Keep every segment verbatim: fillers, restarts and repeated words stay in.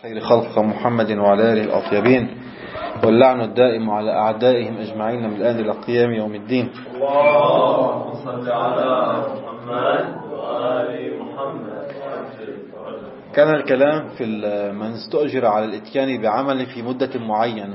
خير خلق محمد وعلى آله الأطيبين، واللعن الدائم على أعدائهم أجمعين من الآن إلى قيام يوم الدين. اللهم صل على محمد وآل محمد. كان الكلام في من استؤجر على الإتيان بعمل في مدة معينة.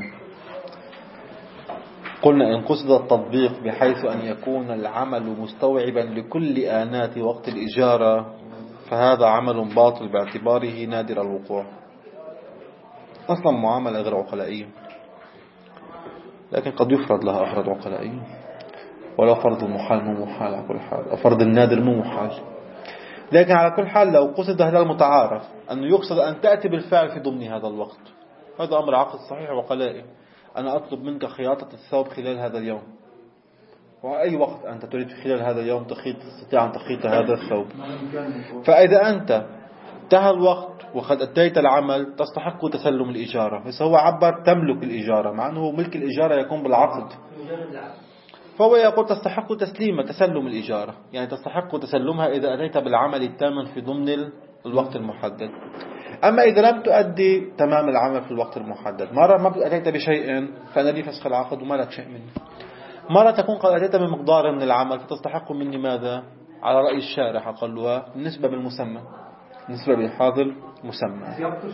قلنا إن قصد التطبيق بحيث أن يكون العمل مستوعبا لكل آنات وقت الإجارة فهذا عمل باطل باعتباره نادر الوقوع، أصلا معاملة غير عقلائية، لكن قد يفرض لها أفراد عقلائية، ولو فرض المحال مو محال على كل حال، أو فرض النادر مو محال. لكن على كل حال لو قصد هذا المتعارف أنه يقصد أن تأتي بالفعل في ضمن هذا الوقت، هذا أمر عقد صحيح وعقلائي. أنا أطلب منك خياطة الثوب خلال هذا اليوم، وأي وقت أنت تريد خلال هذا اليوم تخيط تستطيع أن تخيط هذا الثوب. فإذا أنت انتهى الوقت وقد أتيت العمل تستحق تسلم الإجارة. بس هو عبر تملك الإجارة، مع أنه ملك الإجارة يكون بالعقد، فهو يقول تستحق تسليم تسلم الإجارة، يعني تستحق تسلمها إذا أتيت بالعمل التام في ضمن الوقت المحدد. أما إذا لم تؤدي تمام العمل في الوقت المحدد، مرة ما أتيت بشيء فأنا لي فسخ العقد وما لك شيء مني، مرة تكون قد أتيت بمقدار من العمل فتستحق مني ماذا؟ على رأي الشارح أقلها نسبة بالمسمى، نسبة بالحاضر مسمى.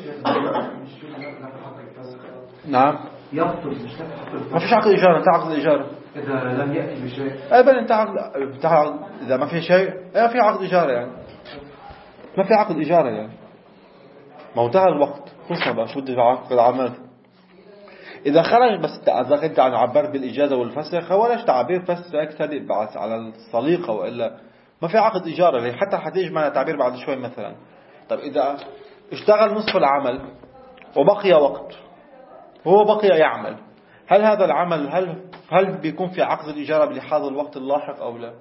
نعم يبطل ما فيش عقد إجارة، انت عقد إجارة إذا لم يأتي بشيء. أبدا انت عقد، انت عقد إذا ما في شيء ما في عقد إجارة، يعني ما في عقد إجارة، يعني ما انتهى الوقت خلص بقى شو بدي عقد العمل. إذا خرج بس إذا أنت عن عبرت بالإجازة والفسخ ولاش تعبير فسخ تليق على الصليقة، وإلا ما في عقد إجارة. حتى حتيجي معنا تعبير بعد شوي مثلا. طب إذا اشتغل نصف العمل وبقي وقت هو بقي يعمل، هل هذا العمل هل هل بيكون في عقد الإجارة بلحاظ الوقت اللاحق أو لا؟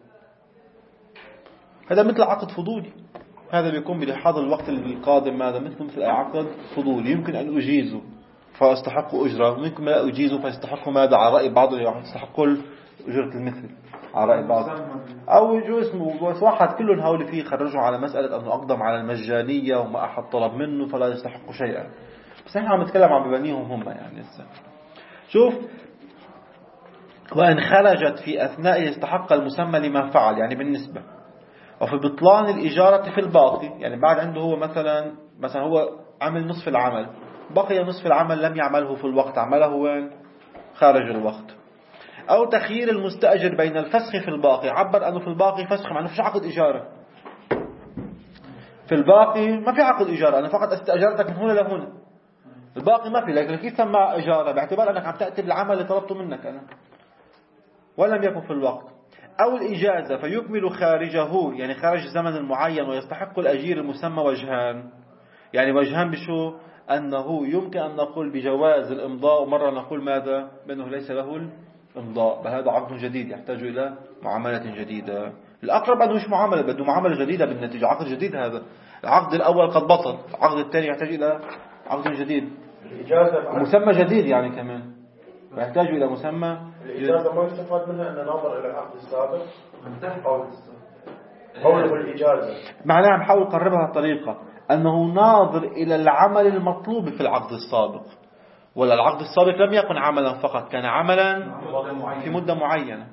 هذا مثل عقد فضولي، هذا بيكون بلحاظ الوقت القادم، ماذا مثل مثل عقد فضولي يمكن أن أجيزه فاستحق أجرة، وممكن لا أجيزه فاستحق ماذا؟ على رأي بعض يستحق أجرة المثل على رأي بعض، أو يجوز واحد كلهم هؤلاء فيه خرجوا على مسألة أنه أقدم على المجانية وما أحد طلب منه فلا يستحق شيئا. بس نحن عم نتكلم عن مبانيهم هم، يعني لسه شوف. وإن خرجت في أثناء يستحق المسمى لما فعل، يعني بالنسبة، وفي بطلان الإجارة في الباقي، يعني بعد عنده هو مثلا مثلا هو عمل نصف العمل، بقي نصف العمل لم يعمله في الوقت، عمله وين؟ خارج الوقت. أو تخيير المستأجر بين الفسخ في الباقي، عبر أنه في الباقي فسخ مع أنه فيش عقد إجارة، في الباقي ما في عقد إجارة، أنا فقط استأجرتك من هنا لهنا، الباقي ما في. لكن كيف سمع إجارة؟ باعتبار أنك عم تأتي بالعمل اللي طلبته منك أنا ولم يكن في الوقت. أو الإجازة فيكمل خارجه، يعني خارج الزمن المعين، ويستحق الأجير المسمى وجهان، يعني وجهان بشو؟ أنه يمكن أن نقول بجواز الإمضاء، ومرة نقول ماذا؟ بأنه ليس له الإمضاء، بهذا عقد جديد يحتاج إلى معاملة جديدة. الأقرب أنه مش معاملة، بده معاملة جديدة بالنتيجة، عقد جديد. هذا العقد الأول قد بطل، العقد الثاني يحتاج إلى عقد جديد، مسمى جديد يعني كمان يحتاج إلى مسمى. الإجازة ما يستفاد منها أن ننظر إلى العقد السابق قوله الإجازة، معناها نحاول نقربها الطريقة أنه ناظر إلى العمل المطلوب في العقد السابق، ولا العقد السابق لم يكن عملا فقط، كان عملا في مدة معينة.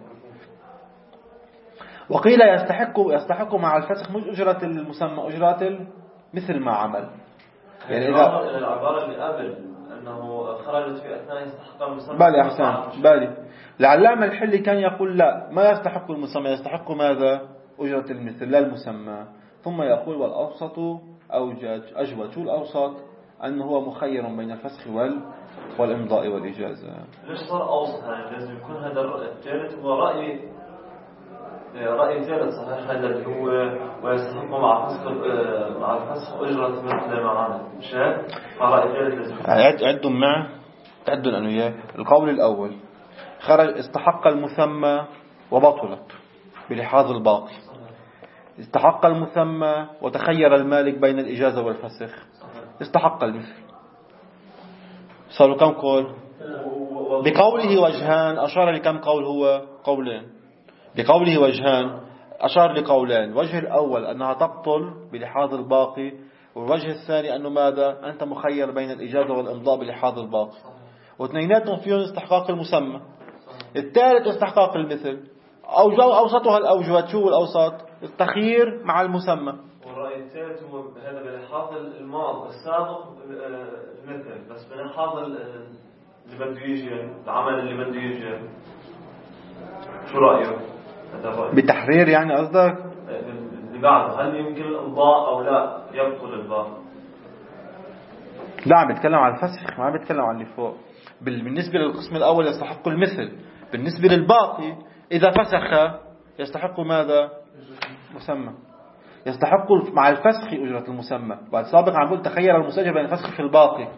وقيل يستحق يستحق مع الفسخ مش أجرة المسمى، أجرة مثل ما عمل. يعني إذا العبارة اللي قبل أنه خرجت في أثناء يستحق المسمى بالي أحسن بالي العلامة الحلي كان يقول لا، ما يستحق المسمى، يستحق ماذا؟ أجرة المثل لا المسمى. ثم يقول والأوسط أوجج أجود. شو الأوسط؟ أنه هو مخير بين الفسخ وال والإمضاء والإجازة. ليش صار أوسط؟ يعني لازم يكون هذا الثالث هو رأي رأي ثالث صحيح، هذا اللي هو ويستحق مع فسخ مع الفسخ أجرة مثل ما عمل، مش هيك؟ مع رأي ثالث لازم عد عدهم معه تعدوا أنه إياه. القول الأول خرج استحق المسمى وبطلت بلحاظ الباقي، استحق المسمى وتخير المالك بين الإجازة والفسخ، استحق المثل. صاروا كم قول؟ بقوله وجهان أشار لكم قول؟ هو قولين. بقوله وجهان أشار لقولين. وجه الأول أنها تبطل بلحاظ الباقي، والوجه الثاني أنه ماذا؟ أنت مخير بين الإجازة والإمضاء بلحاظ الباقي، واثنيناتهم فيهم استحقاق المسمى. الثالث استحقاق المثل. أوسطها الأوجه، شو الأوسط؟ التخيير مع المسمى. والرأي الثالث هو هذا بلحاظ الماضي السابق المثل، بس بلحاظ اللي بده يجي، العمل اللي بده يجي. شو رأيه؟ بتحرير يعني قصدك؟ اللي بعده هل يمكن الإمضاء أو لا يبطل الباقي؟ لا، عم بتكلم عن الفسخ، ما عم بتكلم عن اللي فوق. بالنسبة للقسم الأول يستحق المثل، بالنسبة للباقي إذا فسخ يستحق ماذا؟ مسمى. يستحق مع الفسخ أجرة المسمى. بعد سابقا عم بقول تخير المستأجر بين الفسخ في الباقي.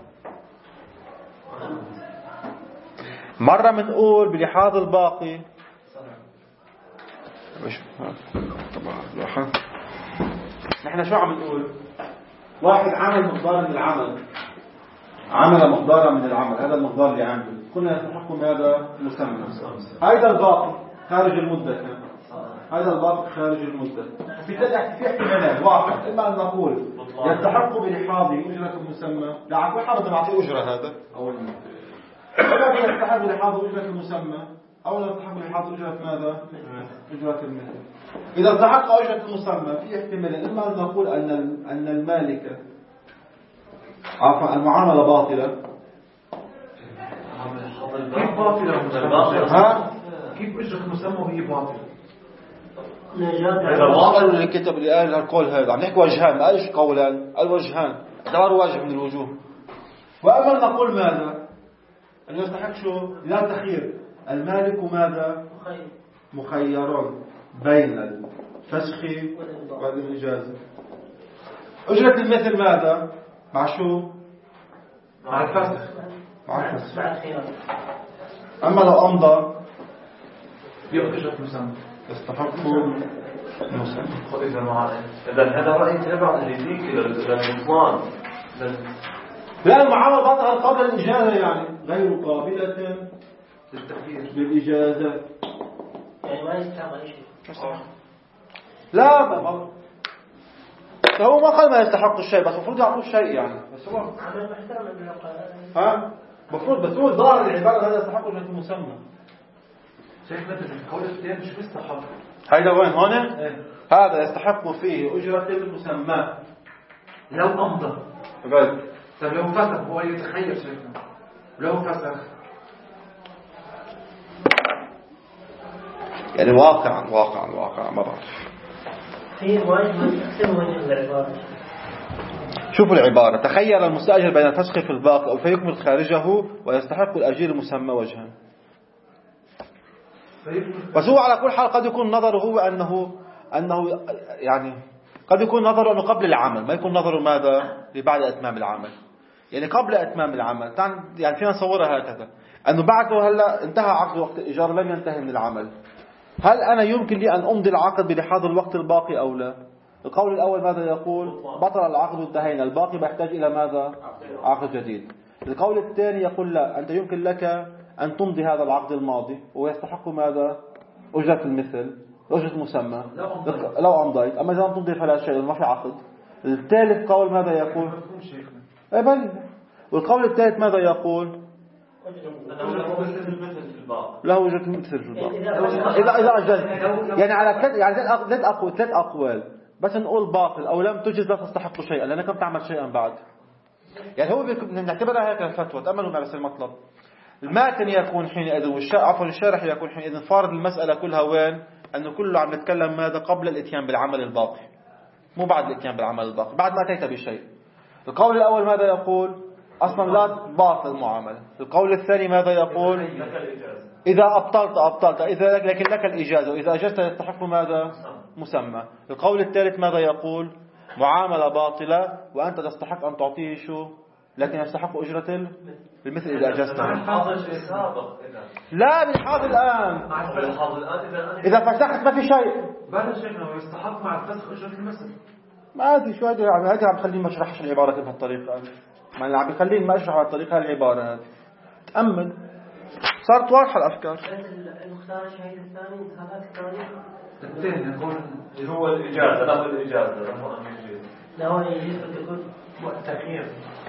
مرة منقول بلحاظ الباقي. نحن شو عم نقول؟ واحد عمل مقدار من العمل، عمل مقدارا من العمل، هذا المقدار اللي عنده كنا يستحق هذا مسمى. هذا الباقي خارج المدة كان. هذا الباقي خارج المدة. في في احتمالات. واحد، إما أن نقول يستحق بلحاظ أجرة المسمى. لا عفوا، حابب نعطيه أجرة هذا أول ما. ولا يستحق بلحاظ أجرة المسمى، أو لا يستحق بلحاظ أجرة ماذا؟ أجرة المثل. إذا استحق أجرة المسمى في احتمالات. إما أن نقول أن أن المالك عفوا المعاملة باطلة. كيف باطلة؟ ها؟ كيف أجرة مسمى وهي باطلة؟ هذا القول اللي كتب اللي قال القول هذا، عم نحكي وجهان، ما قالش قولان، الوجهان اعتبار وجه من الوجوه. وأما نقول ماذا؟ أن يستحق شو؟ لا تخير. المالك ماذا؟ مخير بين الفسخ والإجازة. أجرة المثل ماذا؟ مع شو؟ مع الفسخ. مع الفسخ. أما لو أمضى يأجرة مسمى يستحق مسمى. إذا معنا إذا هذا رأي تابع لذيك للبطلان. لا، المعاملة باطلة قبل الإجازة، يعني غير قابلة للتخيير بالإجازة. يعني ما يستعمل شيء. لا، ما غلط. هو ما قال ما يستحق الشيء، بس المفروض يعطوه الشيء يعني. بس هو عمل محترم بالعقل. ها المفروض، بس هو ظاهر العبارة هذا يستحق أجرة المسمى. شيخ مثل القول الثاني شو يستحق؟ هيدا وين هون؟ ايه. هذا يستحق فيه أجرة المسمى لو أمضى. بس. طيب لو فسخ هو يتخير شيخنا. لو فسخ يعني واقعا واقعا واقعا ما بعرف. في واجب تقسم وجه العبارة. شوفوا العبارة: تخير المستأجر بين الفسخ في الباقي أو فيكمل خارجه ويستحق الأجير المسمى وجها. بس هو على كل حال قد يكون نظره هو أنه أنه يعني قد يكون نظره أنه قبل العمل، ما يكون نظره ماذا؟ لبعد إتمام العمل. يعني قبل إتمام العمل، يعني فينا نصورها هكذا، أنه بعده هلا انتهى عقد وقت الإيجار، لم ينتهي من العمل. هل أنا يمكن لي أن أمضي العقد بلحاظ الوقت الباقي أو لا؟ القول الأول ماذا يقول؟ بطل العقد وانتهينا، الباقي بيحتاج إلى ماذا؟ عقد جديد. القول الثاني يقول لا، أنت يمكن لك أن تمضي هذا العقد الماضي ويستحق ماذا؟ أجرة المثل، أجرة مسمى لو أمضيت. أما إذا لم تمضي فلا شيء، ما في عقد. الثالث قول ماذا يقول؟ إيه بل. والقول الثالث ماذا يقول؟ له أجرة المثل في الباقي. إذا إذا أجلت يعني على ثلاث يعني ثلاث أقوال ثلاث أقوال بس نقول باطل أو لم تجز لا تستحق شيئا لأنك لم تعمل شيئا بعد. يعني هو نعتبرها هيك الفتوى. تأملوا مع بس المطلب. الماتن يكون حينئذ والشارح عفوا الشارح يكون حينئذ فارض المسألة كلها وين؟ أنه كله عم نتكلم ماذا؟ قبل الإتيان بالعمل الباقي، مو بعد الإتيان بالعمل الباقي، بعد ما أتيت بشيء. القول الأول ماذا يقول؟ أصلا لا باطل المعاملة. القول الثاني ماذا يقول؟ إذا أبطلت أبطلت، إذا لكن لك الإجازة، وإذا أجزت يستحق ماذا؟ مسمى. القول الثالث ماذا يقول؟ معاملة باطلة وأنت تستحق أن تعطيه شو؟ لكن يستحق أجرة المثل إذا أجزته. لا بالحاضر الآن. إذا فسخت ما في شيء. بعد شيخنا يستحق مع الفسخ أجرة المثل. ما أدري شو هذا يعني، هذا عم بخليني ما أشرحش العبارة بهالطريقة هذه. ما اللي عم بخليني ما أشرح بهالطريقة العبارة هذه. تأمل صارت واضحة الأفكار. المختار الشهيد الثاني انتخابات الثانية. الثاني يقول هو الإجازة، له الإجازة له أن يجيز. لا هو يجوز أن تكون تخيير.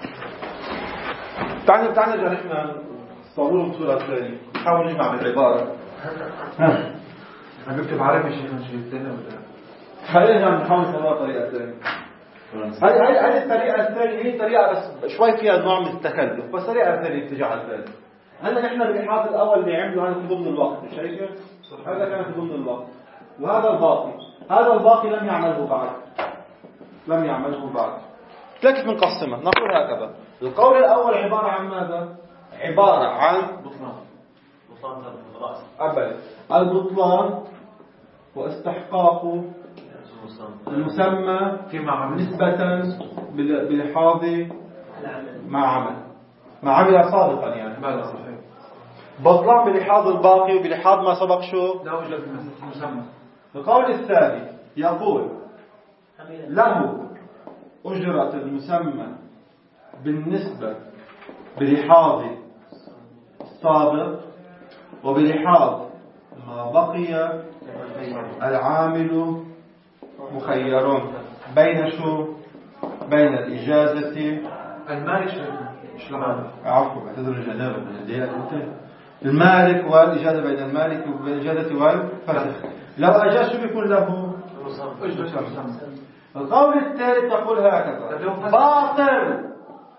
تعال تعال نرجع نحن صوروا الصورة الثانية نحاول نجمع بالعبارة. أنا بكتب عربي شيء من شيء ثاني ولا؟ خلينا نحاول نصورها بطريقة ثانية. هذه هذه هذه الطريقة الثانية هي طريقة بس شوي فيها نوع من التكلف، بس طريقة ثانية بتجي على البال. هلا نحن بالإحاطة الأول اللي عمله هذا في ضمن الوقت، مش هيك؟ هذا كان في ضمن الوقت، وهذا الباقي، هذا الباقي لم يعمله بعد. لم يعمله بعد. كيف بنقسمها؟ نقول هكذا. القول الأول عبارة عن ماذا؟ عبارة عن بطلان بطلان الرأس أبدا البطلان واستحقاق المسمى نسبة بلحاظ مع عمل مع عمل سابقا يعني لا لا صحيح. بطلان بلحاظ الباقي وبلحاظ ما سبق شو لا وجد مسمى. القول الثاني يقول له أجرة المسمى بالنسبة بلحاظ السابق وبلحاظ ما بقي العامل مخيرون بين شو بين الإجازة المالك شو عفوا اعتذر الجنابة من الديات المالك والإجازة بين المالك وبين الإجازة والفسخ. لو أجاز شو بيكون له أجرة مسمى. القول الثالث يقول هكذا باطل.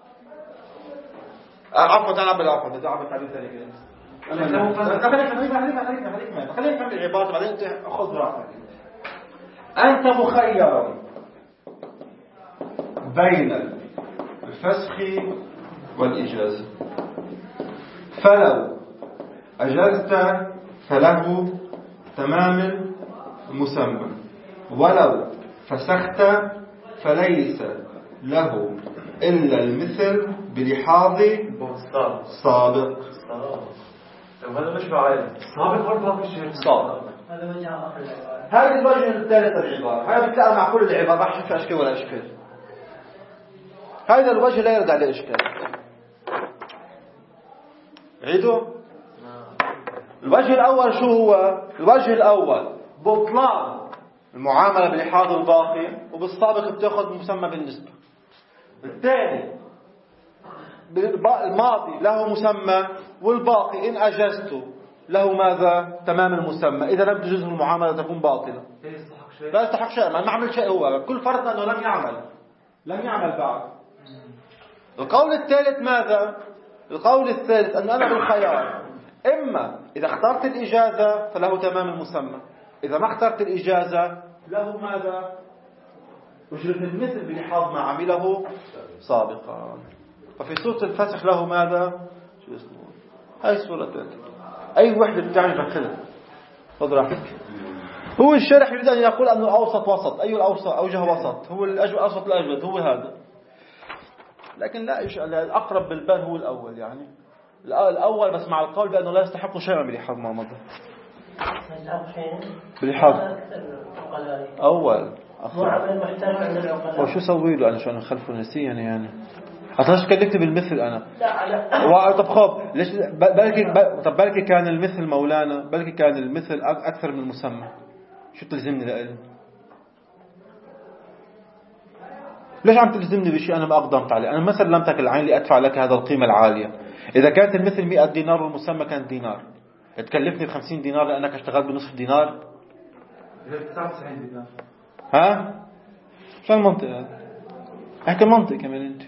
عفوا تعال عبد العفو بدي اعمل تعبير ثاني كده. خلينا خلينا خلينا خلينا خلينا نكمل العبارة بعدين انت خذ راحتك. انت مخير بين الفسخ والإجازة، فلو أجزت فله تمام المسمى، ولو فسخت فليس له إلا المثل بلحاظ سابق. هذا مش بعيد سابق برضه مش سابق. هذا وجه آخر العبارة. هذا الوجه الثالث العبارة، هذا بتلاقى مع كل العبارة ما حشوف أشكال ولا أشكال. هذا الوجه لا يرد عليه إشكال. عيدوا. الوجه الأول شو هو؟ الوجه الأول بطلان المعاملة بلحاظ الباقي وبالسابق بتاخذ مسمى بالنسبة. الثاني الماضي له مسمى والباقي إن أجزته له ماذا؟ تمام المسمى. إذا لم تجزه المعاملة تكون باطلة. لا يستحق شيء، ما عمل شيء هو، كل فرض أنه لم يعمل لم يعمل بعد. القول الثالث ماذا؟ القول الثالث أن أنا بالخيار، إما إذا اخترت الإجازة فله تمام المسمى، إذا ما اخترت الإجازة له ماذا؟ أجرة المثل بلحاظ ما عمله سابقا. ففي صورة الفسخ له ماذا؟ شو اسمه؟ هاي الصورة الثالثة. أي وحدة بتعني دخلها خذ راحتك. هو الشارح يريد أن يقول أنه أوسط وسط. أي الأوسط أوجه وسط؟ هو الأوسط الأجود هو هذا، لكن لا الأقرب بالبال هو الأول. يعني الأول بس مع القول بأنه لا يستحق شيئا بلحاظ ما مضى. بلحاظ أول وشو سوي له أنا شو أنا خلفه نسيا يعني أصلاش كلفت بالمثل أنا. طب خب ليش بلكي طب بلكي كان المثل مولانا بلكي كان المثل أكثر من المسمى. شو تلزمني لإلي؟ ليش عم تلزمني بشيء أنا ما أقدمت عليه؟ أنا ما سلمتك العين لأدفع لك هذا القيمة العالية. إذا كانت المثل مئة دينار والمسمى كان دينار تكلفني بخمسين دينار لأنك اشتغلت بنصف دينار. تسعة وتسعين دينار. ها؟ شو المنطق هذا؟ احكي المنطق كمان أنت.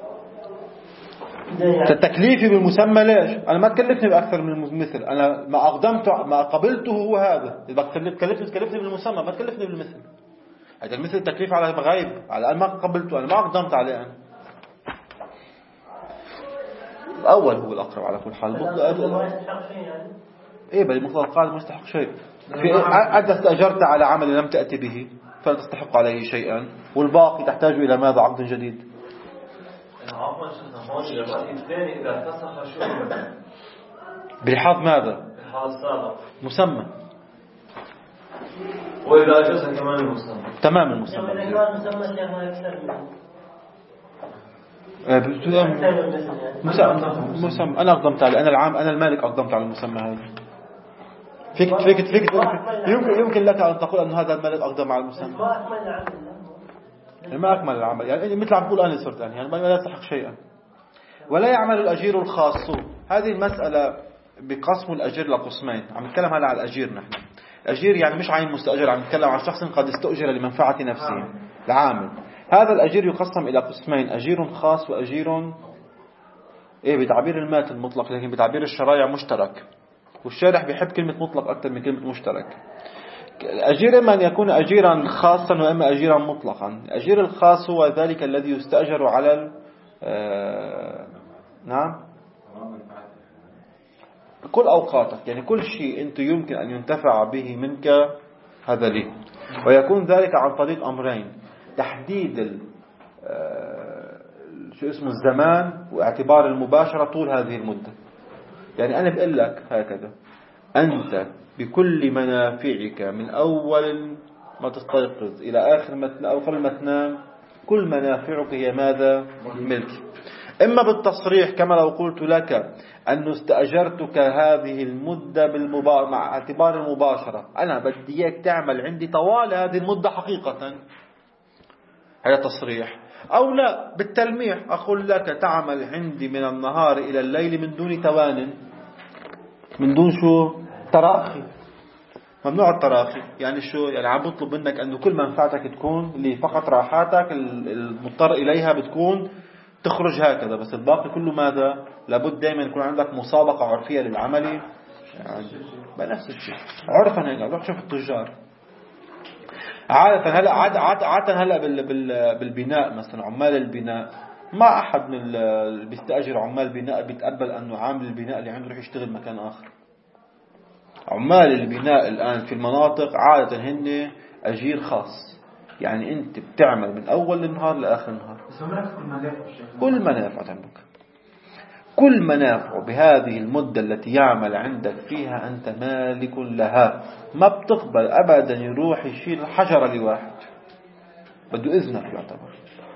التكليفي بالمسمى ليش؟ أنا ما تكلفني بأكثر من المثل. أنا ما أقدمته ما قبلته هو هذا. إذا تكلفني تكلفني بالمسمى ما تكلفني بالمثل. هذا المثل تكليف على غيب على أنا ما قبلته أنا ما أقدمت عليه أنا. الأول هو الأقرب على كل حال. إيه بل مطلق القاعدة ما يستحق شيء. في أنت استأجرت على عمل لم تأتي به فلا تستحق عليه شيئا والباقي تحتاج إلى ماذا؟ عقد جديد. عفوا شيخنا هون الرأي الثاني إذا فسخ شو بلحاظ ماذا؟ بلحاظ سابق مسمى. وإذا أجازها كمان المسمى تمام المسمى. مسمى مسمى أنا أقدمت عليه أنا العام أنا المالك أقدمت على المسمى هذا. فيك فيك فيك يمكن يمكن لك أن تقول أن هذا المالك أقدم على المسمى. يعني ما أكمل العمل، يعني مثل عم تقول أنا صرت أنا يعني ما لا يستحق شيئا. ولا يعمل الأجير الخاص. هذه المسألة بقسم الأجير لقسمين. عم نتكلم هلا على الأجير. نحن أجير يعني مش عين مستأجر، عم نتكلم عن شخص قد استؤجر لمنفعة نفسه، العامل. هذا الأجير يقسم إلى قسمين: أجير خاص وأجير إيه بتعبير المات المطلق، لكن بتعبير الشرائع مشترك، والشارح بيحب كلمة مطلق أكثر من كلمة مشترك. الأجير إما أن يكون أجيرا خاصا وإما أجيرا مطلقا. الأجير الخاص هو ذلك الذي يستأجر على آه نعم كل أوقاتك، يعني كل شيء أنت يمكن أن ينتفع به منك هذا لي. ويكون ذلك عن طريق أمرين: تحديد شو اسمه الزمان، واعتبار المباشرة طول هذه المدة. يعني أنا بقول لك هكذا: أنت بكل منافعك من أول ما تستيقظ إلى آخر ما أو قبل ما تنام، كل منافعك هي ماذا؟ ملك. إما بالتصريح كما لو قلت لك أن استأجرتك هذه المدة بالمبا... مع اعتبار المباشرة، أنا بدي إياك تعمل عندي طوال هذه المدة حقيقة، هذا تصريح. أو لا بالتلميح، أقول لك تعمل عندي من النهار إلى الليل من دون توان، من دون شو تراخي. ممنوع التراخي. يعني شو يعني؟ عم بطلب منك أنه كل منفعتك تكون اللي فقط راحاتك المضطر إليها بتكون تخرج هكذا، بس الباقي كله ماذا؟ لابد دائما يكون عندك مسابقة عرفية للعمل. يعني بنفس الشيء عرفا هيك. روح شوف التجار عادة هلا عادة عادة هلا بالبناء مثلا، عمال البناء ما أحد من اللي بيستأجر عمال بناء بيتقبل أنه عامل البناء اللي عنده يروح يشتغل مكان آخر. عمال البناء الآن في المناطق عادة هن أجير خاص، يعني أنت بتعمل من أول النهار لآخر النهار. كل منافع عندك، كل منافع بهذه المدة التي يعمل عندك فيها أنت مالك لها. ما بتقبل أبدا يروح يشيل الحجرة لواحد، بده إذنك يعتبر.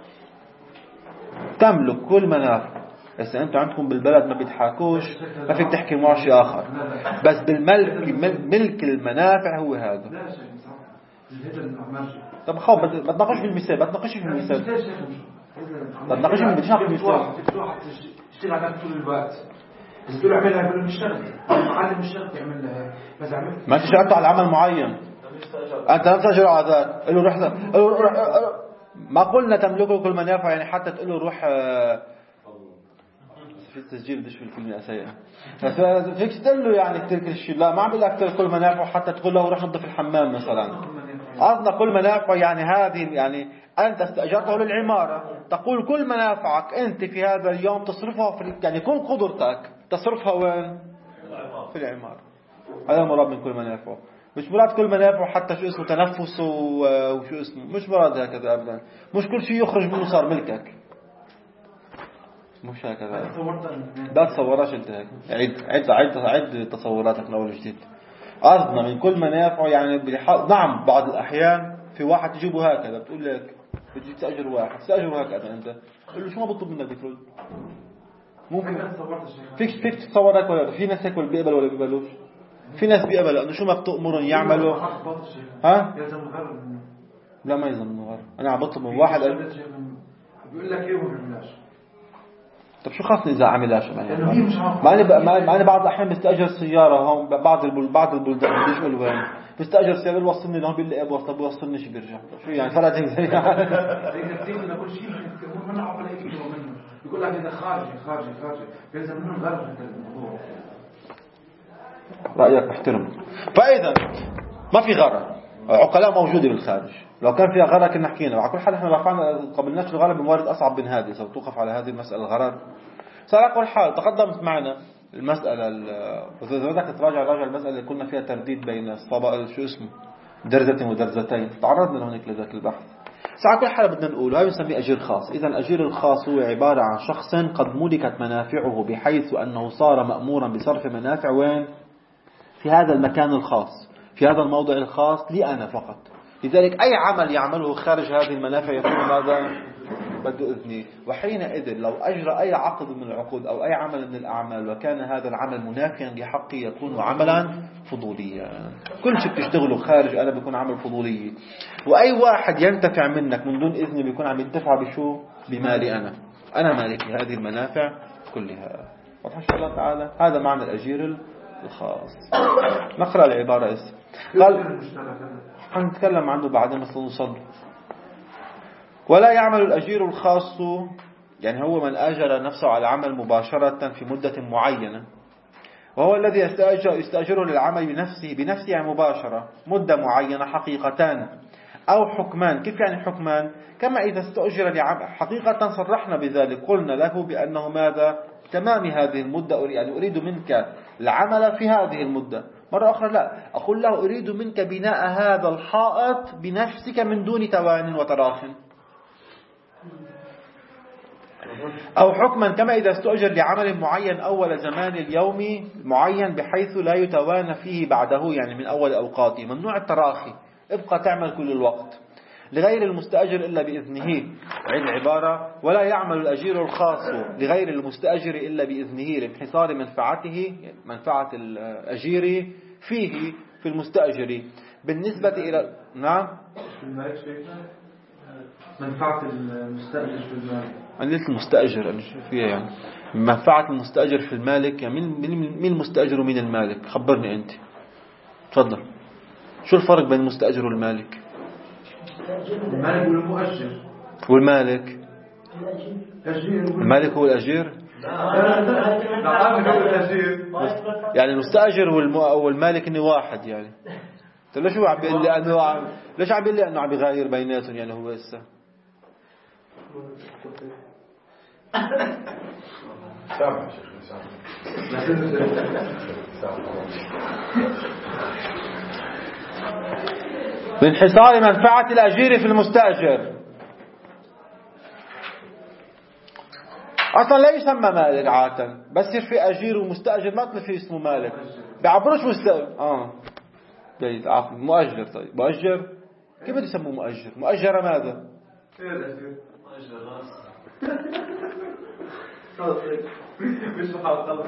تملك كل منافع. بس أنتوا عندكم بالبلد ما بيتحاكوش، ما فيك تحكي مع شيء آخر، بس بالملك ملك المنافع هو هذا. طب خاف ما تناقش في المثال، ما تناقش في المثال، ما تناقش في المثال. اشتغل على طول الوقت، بس تقول اعملها يقول مش شغل، معلم مش شغل يعمل، بس عمل ما انت شغلت على عمل معين، انت نفس اجر عادات. قل له روح روح. ما قلنا تملكه كل منافع، يعني حتى تقول له روح في التسجيل بديش في الكلمه سيئه، بس فيك تقول له يعني تلك الشيء. لا ما عم بقول لك كل منافع حتى تقول له روح نظف الحمام مثلا. قصدنا كل منافع يعني هذه، يعني أنت استأجرته للعمارة، تقول كل منافعك أنت في هذا اليوم تصرفها في، يعني كل قدرتك تصرفها وين؟ في العمارة. هذا المراد من كل منافع. مش مراد كل منافع حتى شو اسمه تنفس وشو اسمه، مش مراد هكذا أبدا. مش كل شيء يخرج منه صار ملكك، مش هكذا. لا تصورش انت هيك. عد عد عد عد تصوراتك من أول جديد. قصدنا من كل منافع يعني بيح... نعم بعض الأحيان في واحد تجيبه هكذا بتقول لك بدي تأجر واحد تأجر هكذا، أنت تقول له شو ما بطلب منك بترد. ممكن فيك فيك تتصور هيك ولا في ناس هيك ولا بيقبل ولا بيقبلوش. في ناس بيقبل لأنه شو ما بتأمرهم يعملوا. ها لا ما يلزم من غير. أنا عم بطلب من واحد بيقول لك إيه ولا طب شو خاصني إذا عملاش معي؟ ما أنا بعض الأحيان بستأجر سيارة هون بعض البل بعض البلدان بديش أقول وين بستأجر سيارة بيوصلني لهون بيقول لي أبو طب بيوصلني شو بيرجع شو يعني فرق هيك زي يعني كل شيء من عقل هيك منه يقول لك إذا خارجي خارجي خارجي لازم منهم غرض الموضوع. رأيك محترم. فإذا ما في غرض، عقلاء موجودة بالخارج. لو كان فيها غرض كنا حكينا. وعلى كل حال احنا رفعنا قبلناش الغرض بموارد أصعب من هذه. سوف توقف على هذه المسألة الغرض. على كل حال تقدمت معنا المسألة وإذا بدك تراجع راجع المسألة اللي كنا فيها ترديد بين الصبا شو اسمه درزة ودرزتين. تعرضنا لهونيك لذاك البحث. على كل حال بدنا نقول هاي بنسميه أجير خاص. إذا الأجير الخاص هو عبارة عن شخص قد ملكت منافعه بحيث أنه صار مأمورا بصرف منافع وين؟ في هذا المكان الخاص، في هذا الموضع الخاص لي أنا فقط. لذلك أي عمل يعمله خارج هذه المنافع يكون ماذا؟ بده إذني. وحينئذ لو أجرى أي عقد من العقود أو أي عمل من الأعمال وكان هذا العمل منافيا لحقي يكون عملا فضوليا. كل شيء بتشتغله خارج أنا بيكون عمل فضولي. وأي واحد ينتفع منك من دون إذني بيكون عم ينتفع بشو؟ بمالي أنا أنا مالك هذه المنافع كلها. واضح إن شاء الله تعالى. هذا معنى الأجير الخاص. نقرأ العبارة اسم قال حنتكلم عنه بعدين بس نوصل. ولا يعمل الأجير الخاص يعني هو من أجر نفسه على عمل مباشرة في مدة معينة، وهو الذي يستأجر يستأجره للعمل بنفسه بنفسه يعني مباشرة مدة معينة حقيقتان أو حكمان. كيف يعني حكمان؟ كما إذا استأجر لعمل حقيقة صرحنا بذلك قلنا له بأنه ماذا؟ تمام هذه المدة يعني أريد منك العمل في هذه المدة. مرة أخرى لا أقول له أريد منك بناء هذا الحائط بنفسك من دون توان وتراخٍ. أو حكما كما إذا استؤجر لعمل معين أول زمان اليوم معين بحيث لا يتوانى فيه بعده يعني من أول أوقاته. ممنوع التراخي ابقى تعمل كل الوقت. لغير المستأجر إلا بإذنه. عيد العبارة ولا يعمل الأجير الخاص لغير المستأجر إلا بإذنه لانحصار منفعته منفعة الأجير فيه في المستأجر بالنسبة إلى نعم منفعة المستأجر في المالك. أنا قلت المستأجر أنا شو فيها يعني منفعة المستأجر في المالك يعني مين مين المستأجر ومين المالك؟ خبرني أنت تفضل. شو الفرق بين المستأجر والمالك؟ المالك والمؤجر. والمالك المالك هو الأجير. يعني المستأجر والمالك إنه واحد يعني. طيب ليش هو عم بيقول لي أنه ليش عم بيقول لي أنه عم بيغير بيناتهم يعني هو لسه سامع شيخ بانحصار منفعة الأجير في المستأجر. أصلا لا يسمى مالك عادة بس يصير في أجير ومستأجر ما تلاقي في اسمه مالك بيعبروش مستأجر. آه جيد عفوا مؤجر. طيب مؤجر كيف بده يسموه مؤجر؟ مؤجر ماذا؟ مؤجر راس مش محاول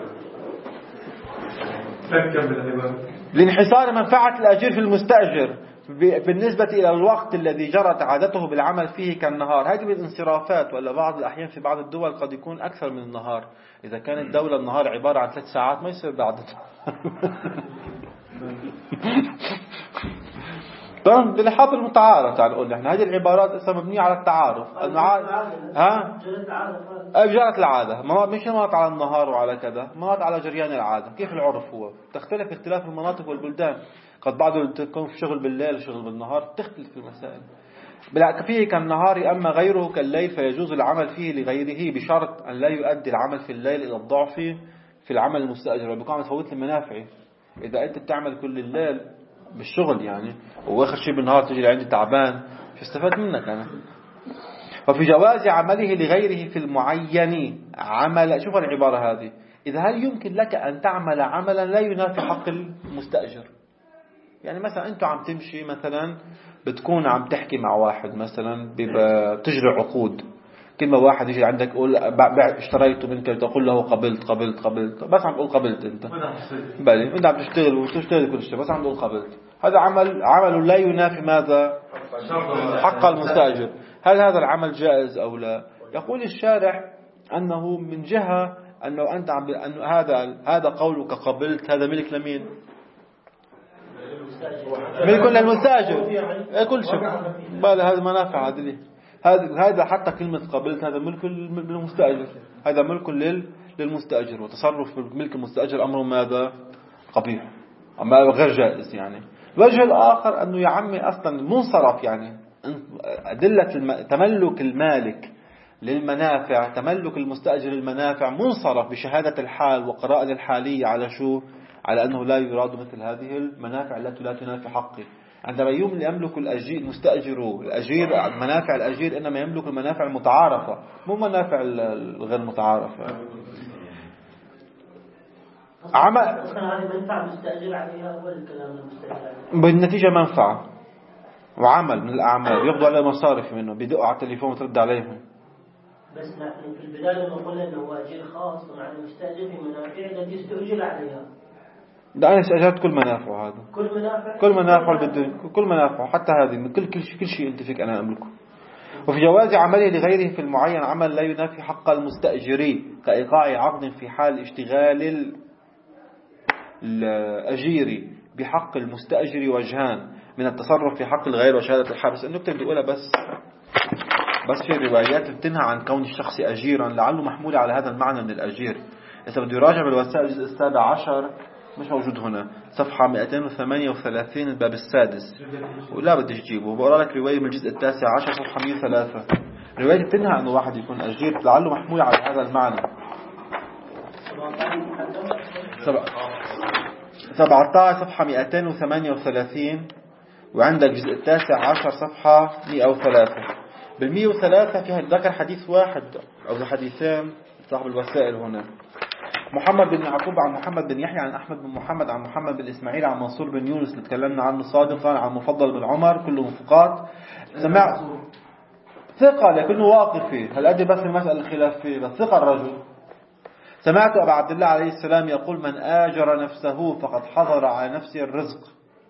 نكمل. لانحصار منفعة الأجير في المستأجر بالنسبة إلى الوقت الذي جرت عادته بالعمل فيه كالنهار. هذه بالانصرافات ولا بعض الأحيان في بعض الدول قد يكون أكثر من النهار. إذا كانت الدولة النهار عبارة عن ثلاث ساعات ما يصير بعد طبعا بالحاضر المتعارف. تعال نقول احنا هذه العبارات اسمها مبنية على التعارف. ها جرت العادة ما مش مناط على النهار وعلى كذا مناط على جريان العادة. كيف العرف هو تختلف اختلاف المناطق والبلدان. قد بعض تكون في شغل بالليل شغل بالنهار تختلف المسائل. فيه كالنهار أما غيره كالليل فيجوز العمل فيه لغيره بشرط أن لا يؤدي العمل في الليل إلى الضعف في العمل المستأجر وبيكون عم تفوت المنافع. إذا أنت بتعمل كل الليل بالشغل يعني وآخر شيء بالنهار تجي لعندي تعبان شو استفاد منك أنا. وفي جواز عمله لغيره في المعين عمل. شوف العبارة هذه إذا هل يمكن لك أن تعمل عملا لا ينافي حق المستأجر. يعني مثلا أنت عم تمشي مثلا بتكون عم تحكي مع واحد مثلا بتجري عقود كل ما واحد يجي عندك يقول اشتريته منك تقول له قبلت قبلت قبلت بس عم تقول قبلت انت بلي انت عم تشتغل وتشتغل كل شيء بس عم تقول قبلت. هذا عمل عمل لا ينافي ماذا؟ حق المستأجر. هل هذا العمل جائز أو لا؟ يقول الشارح أنه من جهة أنه أنت عم أنه هذا هذا قولك قبلت هذا ملك لمين؟ ملك للمستأجر كل شيء بل هذا منافع عادلة. هذا هذا حتى كلمة قبلت هذا ملك للمستأجر هذا ملك للمستأجر. وتصرف ملك المستأجر أمره ماذا؟ قبيح أما غير جائز. يعني الوجه الآخر أنه يعمي أصلا منصرف يعني أدلة تملك المالك للمنافع تملك المستأجر المنافع منصرف بشهادة الحال وقراءة الحالية على شو؟ على أنه لا يراد مثل هذه المنافع التي لا تنافي حقه. عندما يملك الأجير المستأجر الأجير منافع الأجير إنما يملك المنافع المتعارفة مو منافع الغير متعارفة. عمل هذه منفعة مستأجر عليها هو الكلام المستأجر بالنتيجة منفعة وعمل من الأعمال ياخذوا عليه مصارف منه بيدقوا على التليفون وترد عليهم بس نحن في البداية لما قلنا أنه هو أجير خاص مع المستأجر في منافع التي استؤجر عليها. ده أنا استأجرت كل منافعه هذا. كل منافع. كل منافعه بالدنيا، كل منافعه حتى هذه كل كل شيء كل شيء أنت فيك أنا أملكه. وفي جواز عمله لغيره في المعين عمل لا ينافي حق المستأجر كإيقاع عقد في حال اشتغال الأجير بحق المستأجر وجهان من التصرف في حق الغير وشهادة الحبس. النكتة بدي أقولها بس بس في روايات بتنهى عن كون الشخص أجيرا لعله محمول على هذا المعنى من الأجير. إذا بده يراجع بالوسائل الجزء السابع عشر مش موجود هنا، صفحة مئتين وثمانية وثلاثين الباب السادس، ولا بديش تجيبه. بقرأ لك رواية من الجزء التاسع عشر صفحة مئة وثلاثة، رواية بتنهى أنه واحد يكون أجير لعله محمول على هذا المعنى. سبعة عشر صفحة مئتين وثمانية وثلاثين، وعندك الجزء التاسع عشر صفحة مئة وثلاثة. بالمئة وثلاثة فيها ذكر حديث واحد أو حديثين صاحب الوسائل هنا. محمد بن يعقوب عن محمد بن يحيى عن أحمد بن محمد عن محمد بن إسماعيل عن منصور بن يونس اللي تكلمنا عنه صادقا عن مفضل بن عمر كلهم ثقات. سمع ثقة لكنه واقف فيه، هل أدري بس المسألة الخلاف فيه، بس ثقة الرجل. سمعت أبا عبد الله عليه السلام يقول من آجر نفسه فقد حضر على نفسه الرزق.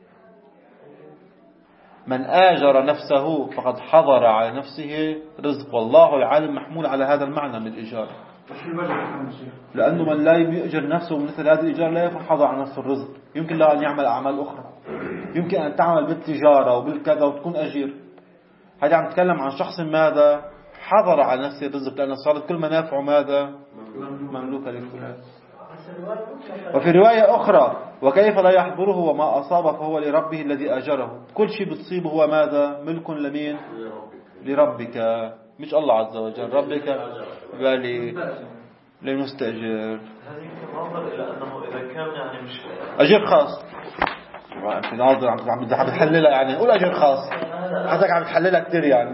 من آجر نفسه فقد حضر على نفسه رزق، والله العالم محمول على هذا المعنى من الإجارة. لأنه من لا يؤجر نفسه مثل هذه الإجارة لا يكون حضر على نفسه الرزق. يمكن له أن يعمل أعمال أخرى، يمكن أن تعمل بالتجارة وبالكذا وتكون أجير. هذا عم نتكلم عن شخص ماذا حضر على نفسه الرزق، لأن صارت كل منافعه ماذا مملوكة للفلان. وفي رواية أخرى وكيف لا يحضره وما أصاب فهو لربه الذي أجره. كل شيء بتصيبه هو ماذا ملك لمين؟ لربك، مش الله عز وجل، ربك بالي للمستأجر. هذه نظر إلى أنه إذا كان يعني مش أجر خاص. في ناظر عم عم بتحللها يعني قول أجر خاص، حتى عم بتحللها كتير يعني.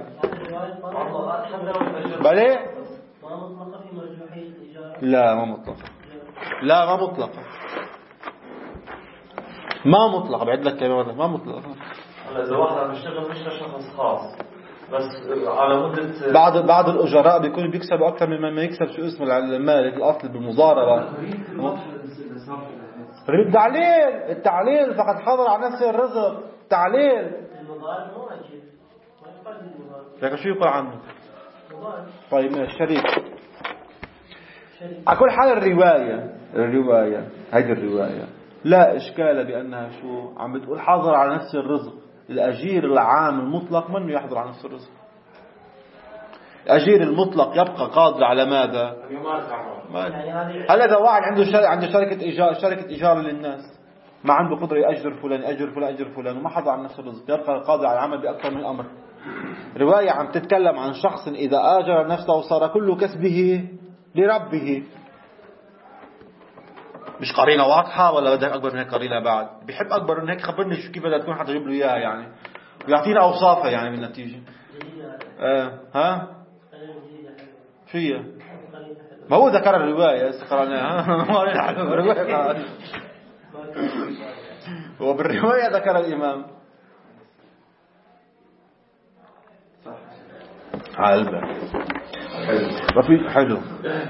بالي لا ما مطلق، لا ما مطلق، ما مطلق. بعد لك كلمة ما مطلق. إذا واحد عم يشتغل مش لشخص خاص بس على مدة بعض بعض الأجراء بيكونوا بيكسبوا أكثر من ما يكسب شو اسمه المالك الأصل بالمضاربة. التعليل التعليل فقد حضر على نفسه الرزق. تعليل لكن شو يقول عنه؟ طيب الشريك على كل حال الرواية الرواية هذه الرواية لا إشكال بأنها شو عم بتقول حاضر على نفس الرزق. الأجير العام المطلق منه يحضر على نفس الرزق. الأجير المطلق يبقى قادر على ماذا؟ هل إذا واحد عنده شركة عنده شركة إيجار شركة إيجار للناس ما عنده قدرة يأجر فلان يأجر فلان يأجر فلان وما حضر على نفس الرزق، يبقى قادر على العمل بأكثر من أمر. رواية عم تتكلم عن شخص إذا آجر نفسه صار كل كسبه لربه. مش قرينة واضحة ولا بدك أكبر من هيك قرينة بعد؟ بيحب أكبر من هيك خبرني شو كيف بدها تكون حتى أجيب له إياها يعني ويعطينا أوصافها يعني بالنتيجة. آه ها شو هي؟ ما هو ذكر الرواية قرأناها ما الرواية وبالرواية ذكر الإمام عالبة وفي حلو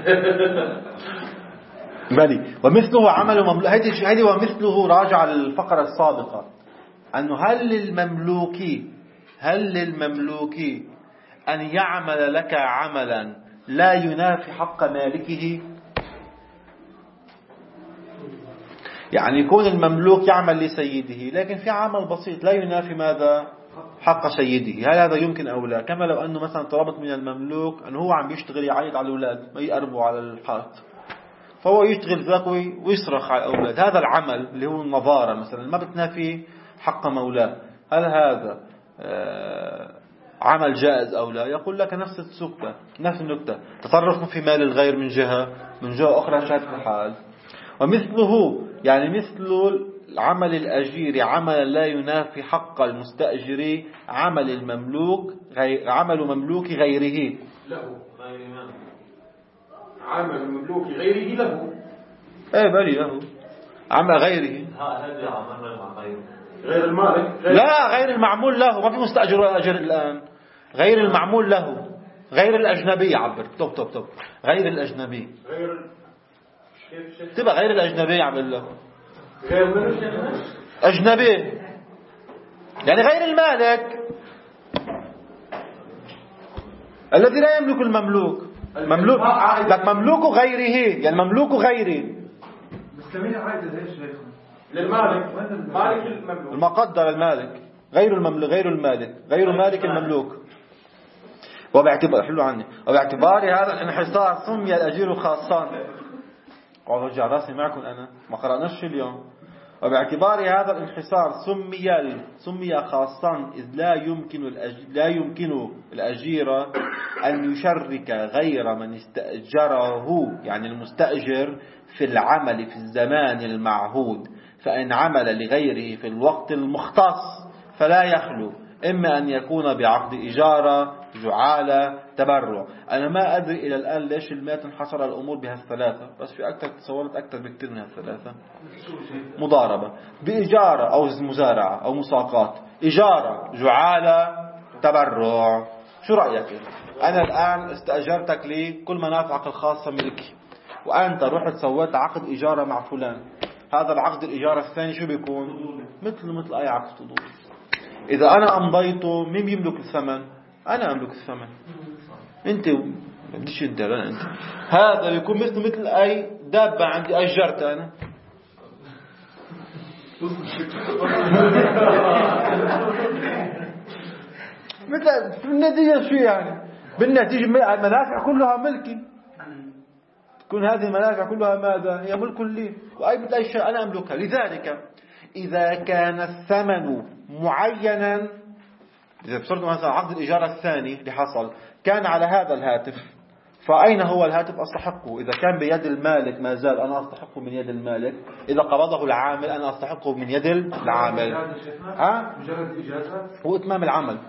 بالي. ومثله عمل مملوك. هذه هذه ومثله راجع للفقرة السابقة أنه هل للمملوك هل للمملوك أن يعمل لك عملا لا ينافي حق مالكه؟ يعني يكون المملوك يعمل لسيده لكن في عمل بسيط لا ينافي ماذا حق سيده، هل هذا يمكن أو لا؟ كما لو أنه مثلا طلبت من المملوك أنه هو عم يشتغل يعيط على الأولاد ما يقربوا على الحائط فهو يشتغل ذاك ويصرخ على الأولاد. هذا العمل اللي هو النظارة مثلا ما بتنافي حق مولاه، هل هذا عمل جائز أو لا؟ يقول لك نفس السكتة نفس النكتة تصرف في مال الغير من جهة من جهة أخرى شهادة الحال. ومثله يعني مثل عمل الأجير عمل لا ينافي حق المستأجر عمل المملوك غير عمل مملوك غيره له عمل المملوك غيره له ايه بلي له عمل غيره هذا عمل مع غيره غير المالك غير لا غير المعمول له. ما في مستأجر ولا أجر الآن غير المعمول له غير الأجنبي عبر طب طب طب غير الأجنبي غير تبقى غير الأجنبي عمل له غير من أجنبي يعني غير المالك الذي لا يملك المملوك مملوك لك مملوك غيره يعني مملوك غيري مسلمين عايدة زي الشيخ للمالك مالك المملوك المقدر المالك غير المملوك غير المالك غير مالك المملوك وباعتبار حلو عني وباعتبار هذا الانحصار سمي الأجير خاصا قاعد ارجع راسي معكم أنا ما قرأناش اليوم وباعتبار هذا الانحصار سمي سمي خاصا إذ لا يمكن الأج... لا يمكن الأجير أن يشرك غير من استأجره يعني المستأجر في العمل في الزمان المعهود فإن عمل لغيره في الوقت المختص فلا يخلو إما أن يكون بعقد إجارة جعالة تبرع. أنا ما أدري إلى الآن ليش الماتن حصر الأمور بهالثلاثة بس في أكثر تصورت أكثر بكثير من هالثلاثة. مضاربة بإجارة أو مزارعة أو مساقات إجارة جعالة تبرع. شو رأيك؟ أنا الآن استأجرتك لي كل منافعك الخاصة ملكي وأنت رحت سويت عقد إجارة مع فلان. هذا العقد الإجارة الثاني شو بيكون؟ مثل مثل أي عقد فضول. إذا أنا أمضيته مين بيملك الثمن؟ أنا أملك الثمن أنت بديش أنت لا أنت. هذا بيكون مثل مثل أي دابة عندي أجرت أنا مثل بالنتيجة شو يعني؟ بالنتيجة المنافع كلها ملكي تكون هذه المنافع كلها ماذا؟ هي ملك لي وأي مثل أي شيء أنا أملكها. لذلك إذا كان الثمن معينا إذا بصرت مثلا عقد الإجارة الثاني اللي حصل كان على هذا الهاتف فأين هو الهاتف أستحقه؟ إذا كان بيد المالك ما زال أنا أستحقه من يد المالك. إذا قبضه العامل أنا أستحقه من يد العامل. ها؟ مجرد إجازة هو إتمام العمل.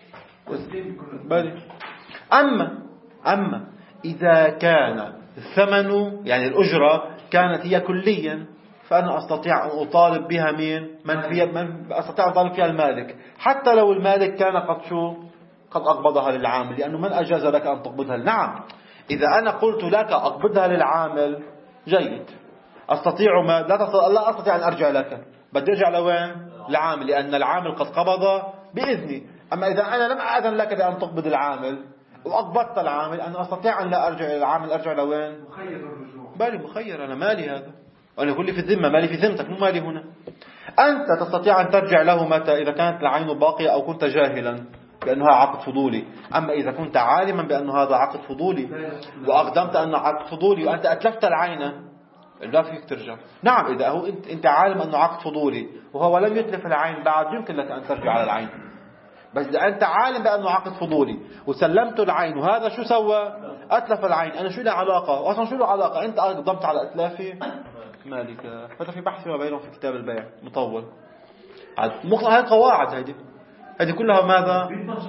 أما أما إذا كان الثمن يعني الأجرة كانت هي كليا فأنا أستطيع أن أطالب بها مين؟ من فيها من أستطيع أن أطالب فيها المالك حتى لو المالك كان قد شو قد أقبضها للعامل لأنه من أجاز لك أن تقبضها. نعم إذا أنا قلت لك أقبضها للعامل جيد أستطيع ما لا تستطيع لا أستطيع أن أرجع لك بدي أرجع لوين؟ العامل لأن العامل قد قبض بإذني. أما إذا أنا لم أأذن لك بأن تقبض العامل وأقبضت العامل أنا أستطيع أن لا أرجع إلى العامل أرجع لوين؟ مخير الرجوع. بالي مخير أنا مالي هذا وأنا أقول لي في الذمة مالي في ذمتك مو مالي هنا. أنت تستطيع أن ترجع له متى؟ إذا كانت العين باقية أو كنت جاهلا بأنه عقد فضولي. أما إذا كنت عالما بأنه هذا عقد فضولي وأقدمت أنه عقد فضولي وأنت أتلفت العين لا فيك ترجع. نعم إذا هو أنت, انت عالم أنه عقد فضولي وهو لم يتلف العين بعد يمكن لك أن ترجع على العين. بس إذا أنت عالم بأنه عقد فضولي وسلمت العين وهذا شو سوى؟ أتلف العين. أنا شو له علاقة؟ أصلا شو له علاقة؟ أنت أقدمت على أتلافي مالك. هذا في بحث ما بينهم في كتاب البيع مطول. هاي قواعد هذه هذه كلها ماذا؟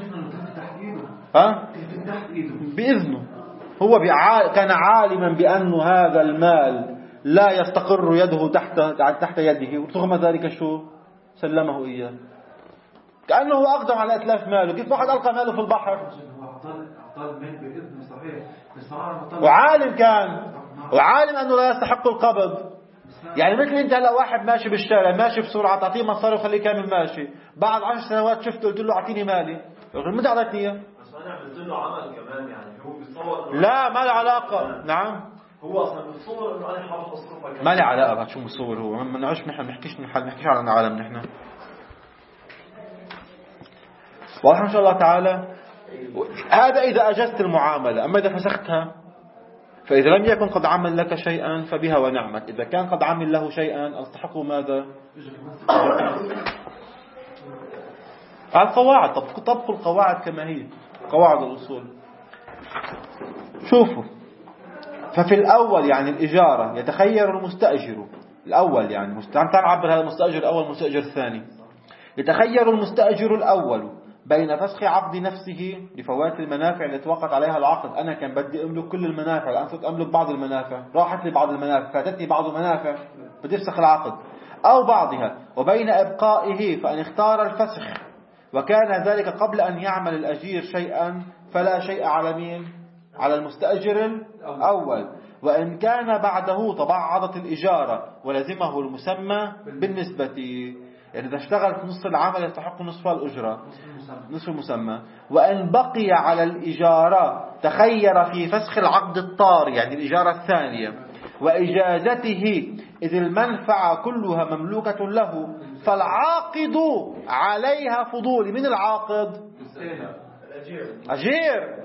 ها؟ بإذنه هو كان عالما بأن هذا المال لا يستقر يده تحت تحت يده ورغم ذلك شو سلمه إياه كأنه أقدم على إتلاف ماله. كيف واحد ألقى ماله في البحر وعالم كان وعالم أنه لا يستحق القبض. يعني مثل أنت هلا واحد ماشي بالشارع ماشي بسرعة تعطيه مصاري وخليه كامل ماشي بعد عشر سنوات شفته قلت له أعطيني مالي يقول متى أعطيتني إياه؟ بس أنا عملت له عمل كمان يعني هو بيتصور لا ما له علاقة. نعم هو أصلا بيتصور إنه أنا حاطط أصرفها ما له علاقة بعد شو مصور هو ما نعيش نحن نحكيش من حال نحكيش عن العالم نحن واضح إن شاء الله تعالى. هذا إذا أجزت المعاملة. أما إذا فسختها فإذا لم يكن قد عمل لك شيئا فبها ونعمت. إذا كان قد عمل له شيئا أستحقه ماذا؟ القواعد طبقوا القواعد كما هي قواعد الأصول. شوفوا ففي الأول يعني الإجارة يتخير المستأجر الأول يعني تعبر هذا المستأجر الأول المستأجر الثاني. يتخير المستأجر الأول بين فسخ عقد نفسه لفوات المنافع التي وقعت عليها العقد. أنا كان بدي أملك كل المنافع الآن صرت أملك بعض المنافع راحت لي بعض المنافع فاتتني بعض المنافع بدي أفسخ العقد أو بعضها وبين إبقائه فإن اختار الفسخ وكان ذلك قبل أن يعمل الأجير شيئا فلا شيء على مين؟ على المستأجر الأول. وإن كان بعده تبعضت الإجارة ولزمه المسمى بالنسبة، يعني إذا اشتغل في نصف العمل يستحق نصف الأجرة نصف المسمى. وإن بقي على الإجارة تخير في فسخ العقد الطار، يعني الإجارة الثانية، وإجازته إذ المنفعة كلها مملوكة له، فالعاقد عليها فضول. من العاقد؟ أجير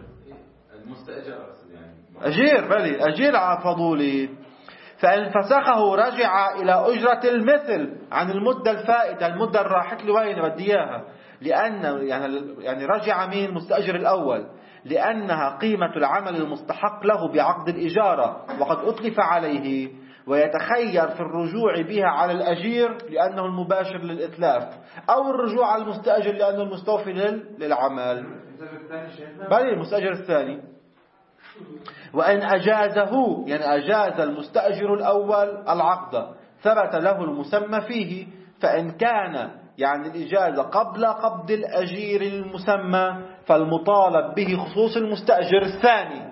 أجير بلي أجير على فضولي. فإن فسخه رجع إلى أجرة المثل عن المدة الفائتة، المدة الراحت لي وين بدي إياها، لأن يعني يعني رجع مين؟ المستأجر الأول، لأنها قيمة العمل المستحق له بعقد الإجارة وقد أتلف عليه، ويتخير في الرجوع بها على الأجير لأنه المباشر للإتلاف، أو الرجوع على المستأجر لأنه المستوفي للعمل، بل المستأجر الثاني. وإن أجازه، يعني أجاز المستأجر الأول العقد، ثبت له المسمى فيه. فإن كان يعني الإجازة قبل قبض الأجير المسمى فالمطالب به خصوص المستأجر الثاني،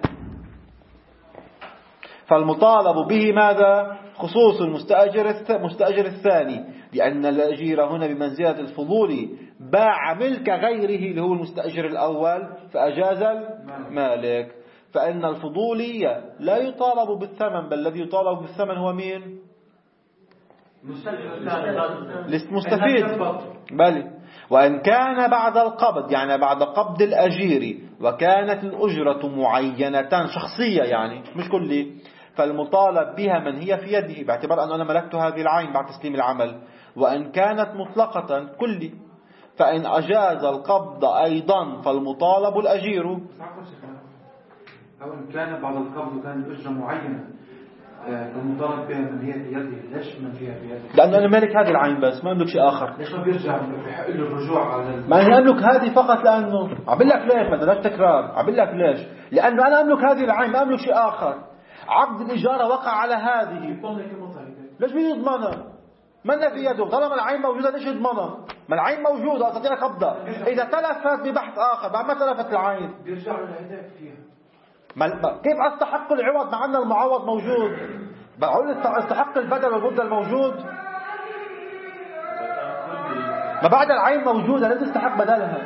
فالمطالب به ماذا؟ خصوص المستأجر المستأجر الثاني، لأن الأجير هنا بمنزلة الفضول باع ملك غيره اللي هو المستأجر الأول فأجاز المالك. فإن الفضولية لا يطالب بالثمن، بل الذي يطالب بالثمن هو مين؟ المستفيد. بل وإن كان بعد القبض، يعني بعد قبض الأجير، وكانت الأجرة معينة شخصية يعني مش كلي، فالمطالب بها من هي في يده، باعتبار أن أنا ملكت هذه العين بعد تسليم العمل. وإن كانت مطلقة كلي، فإن أجاز القبض أيضا فالمطالب الأجير. أو إن كان بعد القبض وكان الأجرة معينة المطالب بها من هي في يده. ليش من فيها في يده؟ لأنه أنا مالك هذه العين بس ما أملك شيء آخر. ليش ما بيرجع بحق له الرجوع على ما أنا أملك هذه فقط، لأنه عبل لك ليش ما بدناش تكرار، عبل لك ليش؟ لأنه أنا أملك هذه العين ما أملك شيء آخر. عقد الإجارة وقع على هذه، ليش بده يضمنها؟ من في يده؟ طالما العين موجودة ليش يضمنها؟ ما العين موجودة أستطيع قبضها. إذا تلفت ببحث آخر بعد ما تلفت العين بيرجع لهداك فيها. كيف أستحق العوض مع أن المعوض موجود؟ بقول استحق البدل والبدل موجود، ما بعد العين موجودة لن تستحق بدلها.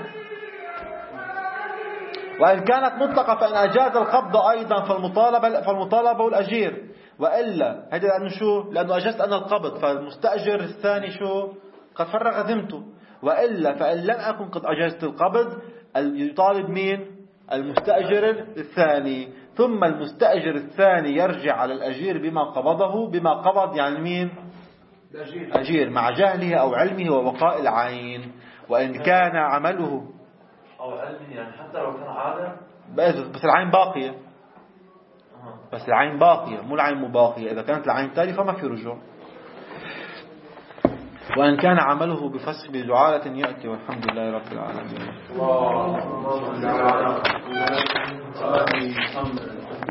وإن كانت مطلقة فإن أجاز القبض أيضا فالمطالبة فالمطالبة الأجير. وإلا هذا لأنه شو؟ لأنه أجزت أنا القبض، فالمستأجر الثاني شو؟ قد فرغ ذمته. وإلا فإن لم أكن قد أجزت القبض يطالب مين؟ المستأجر الثاني. ثم المستأجر الثاني يرجع على الأجير بما قبضه، بما قبض يعني مين؟ أجير مع جهله أو علمه وبقاء العين. وإن كان عمله أو علمه يعني حتى لو كان عادة بس العين باقية، بس العين باقية مو العين مباقية. إذا كانت العين تالفة ما في رجوع. وإن كان عمله بفسخ بجعالة يأتي. والحمد لله رب العالمين.